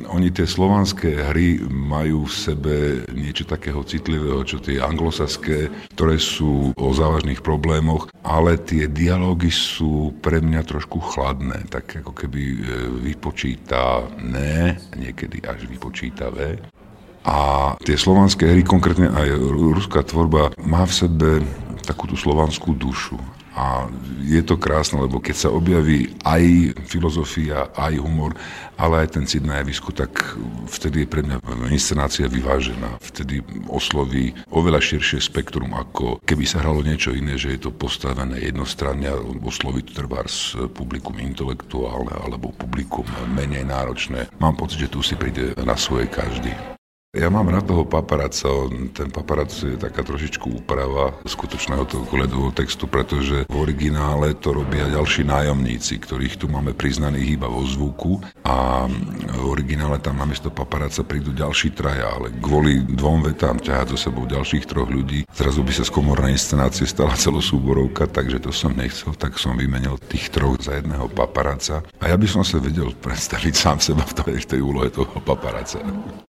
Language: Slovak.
oni tie slovanské hry majú v sebe niečo takého citlivého, čo tie anglosaské, ktoré sú o závažných problémoch, ale tie dialógy sú pre mňa trošku chladné, tak ako keby vypočítané, niekedy až vypočítavé. A tie slovanské hry, konkrétne aj ruská tvorba, má v sebe takú tú slovanskú dušu. A je to krásne, lebo keď sa objaví aj filozofia, aj humor, ale aj ten cit na javisku, tak vtedy je pre mňa inscenácia vyvážená. Vtedy osloví oveľa širšie spektrum, ako keby sa hralo niečo iné, že je to postavené jednostranne a osloví to trebárs publikum intelektuálne alebo publikum menej náročné. Mám pocit, že tu si príde na svoje každý. Ja mám rád toho paparazza, ten paparazzo je taká trošičku úprava skutočného toho koledového textu, pretože v originále to robia ďalší nájomníci, ktorých tu máme priznaných iba vo zvuku a v originále tam namiesto paparazza prídu ďalší traja, ale kvôli dvom vetám ťahať so sebou ďalších troch ľudí, zrazu by sa z komornej inscenácie stala celosúborovka, takže to som nechcel, tak som vymenil tých troch za jedného paparazza a ja by som sa vedel predstaviť sám seba v tej úlohe toho paparazza.